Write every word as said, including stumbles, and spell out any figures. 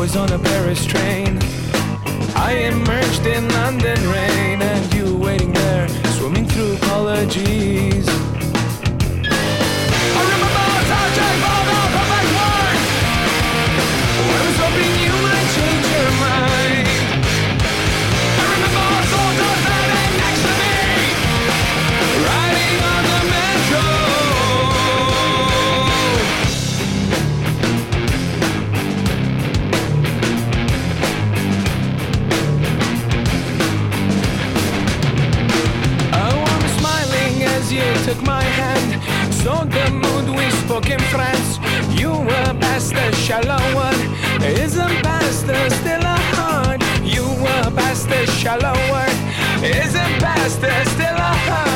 was on a Paris train. I immersed in London rain, and you waiting there, swimming through apologies. I remember such a vulgar perfect word. I was hoping you might change your mind. I remember soldiers standing next to me, riding on the metro. You took my hand, so the mood we spoke in France. You were past the shallow one. Isn't past the still a heart? You were past the shallow one. Isn't past the still a heart?